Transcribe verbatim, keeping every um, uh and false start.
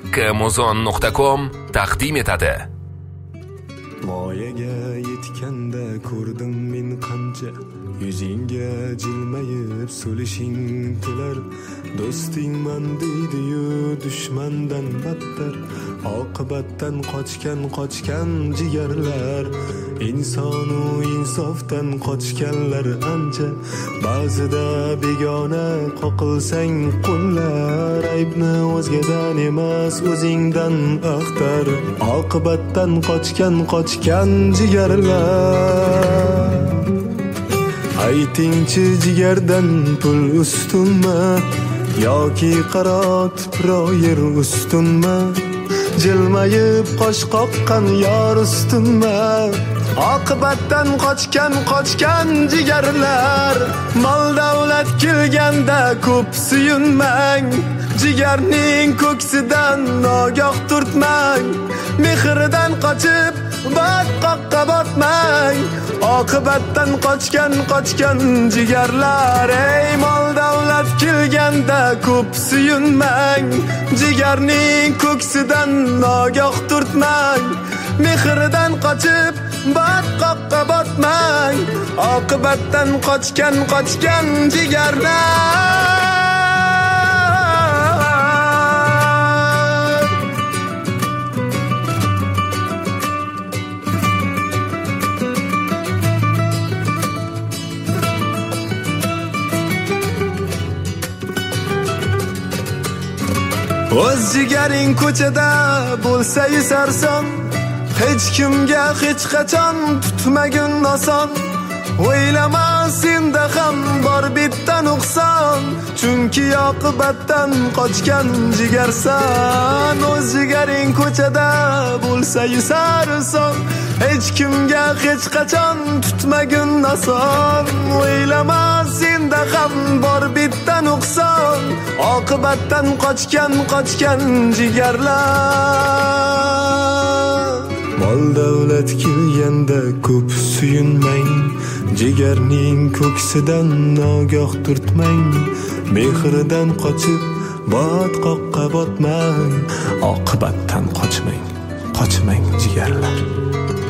amazon nuqta com taqdim etadi. Voyaga yetganda ko'rdim men qancha, yuzingga jilmayib so'lishing tilar. Do'stingman deydi-yu dushmandan battar, oqibatdan qochgan qochgan jigarlar. Insonu insofdan qochganlar ancha, ba'zida begona qoqilsang qo'llar. Aybni o'zgadan emas o'zingdan axtar, oqibatdan qochgan qochgan jigarlar. Aytingchi jigardan pul ustunmi yoki qaro tuproyer ustunmi? Jilmayib qosh qoqqan yor ustunmi? Oqibatdan qochgan qochgan jigarlar. Mol davlat kelganda ko'p suyunmang, jigarning ko'ksidan nogoh turtmang. Mehridan qochib batqoqqa botmang, oqibatdan qochgan qochgan jigarlar. Ey mol davlat kelganda ko'p suyunmang, jigarning ko'ksidan nogoh turtmang. Mehridan qochib batqoqqa botmang, oqibatdan qochgan qochgan jigarlar. O'z jigaring ko'chada bo'lsa sarson, hech kimga hech qachon tutmagin oson. O'ylama senda ham bor bitta nuqson, chunki oqibatdan qochgan jigarsan. O'z jigaring ko'chada bo'lsa sarson, hech kimga hech qachon tutmagin oson. O'ylama senda ham bor bitta nuqson, oqibatdan qochgan qochgan jigarlar. Mol davlat kelganda ko'p suyunmang, jigarning ko'ksidan nogoh turtmang. Mehridan qochib botqoqqa botmang, oqibatdan qochmang qochmang jigarlar.